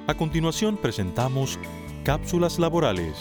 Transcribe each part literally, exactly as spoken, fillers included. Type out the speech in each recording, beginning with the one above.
A continuación presentamos Cápsulas Laborales.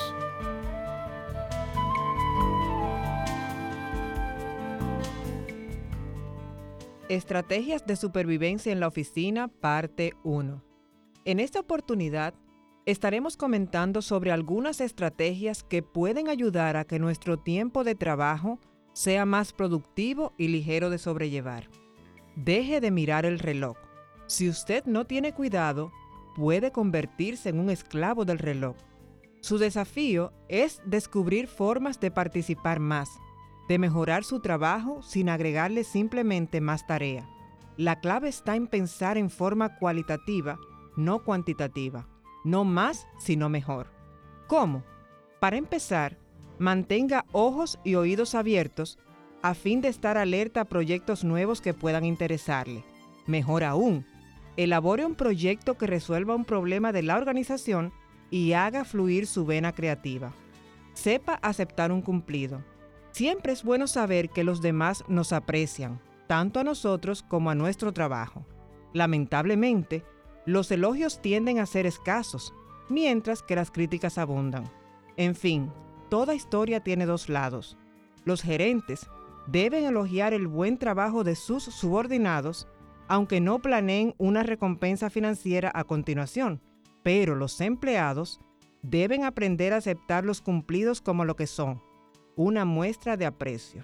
Estrategias de supervivencia en la oficina, parte uno. En esta oportunidad, estaremos comentando sobre algunas estrategias que pueden ayudar a que nuestro tiempo de trabajo sea más productivo y ligero de sobrellevar. Deje de mirar el reloj. Si usted no tiene cuidado, puede convertirse en un esclavo del reloj. Su desafío es descubrir formas de participar más, de mejorar su trabajo sin agregarle simplemente más tarea. La clave está en pensar en forma cualitativa, no cuantitativa. No más, sino mejor. ¿Cómo? Para empezar, mantenga ojos y oídos abiertos a fin de estar alerta a proyectos nuevos que puedan interesarle. Mejor aún, elabore un proyecto que resuelva un problema de la organización y haga fluir su vena creativa. Sepa aceptar un cumplido. Siempre es bueno saber que los demás nos aprecian, tanto a nosotros como a nuestro trabajo. Lamentablemente, los elogios tienden a ser escasos, mientras que las críticas abundan. En fin, toda historia tiene dos lados. Los gerentes deben elogiar el buen trabajo de sus subordinados, aunque no planeen una recompensa financiera a continuación, pero los empleados deben aprender a aceptar los cumplidos como lo que son, una muestra de aprecio.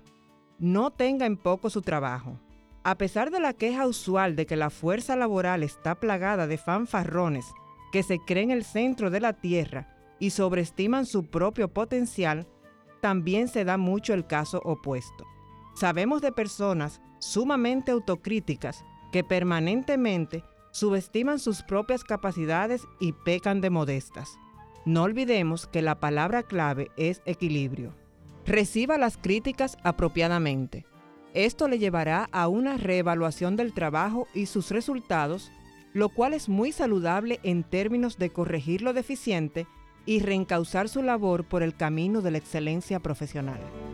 No tenga en poco su trabajo. A pesar de la queja usual de que la fuerza laboral está plagada de fanfarrones que se creen el centro de la tierra y sobreestiman su propio potencial, también se da mucho el caso opuesto. Sabemos de personas sumamente autocríticas que permanentemente subestiman sus propias capacidades y pecan de modestas. No olvidemos que la palabra clave es equilibrio. Reciba las críticas apropiadamente. Esto le llevará a una reevaluación del trabajo y sus resultados, lo cual es muy saludable en términos de corregir lo deficiente y reencauzar su labor por el camino de la excelencia profesional.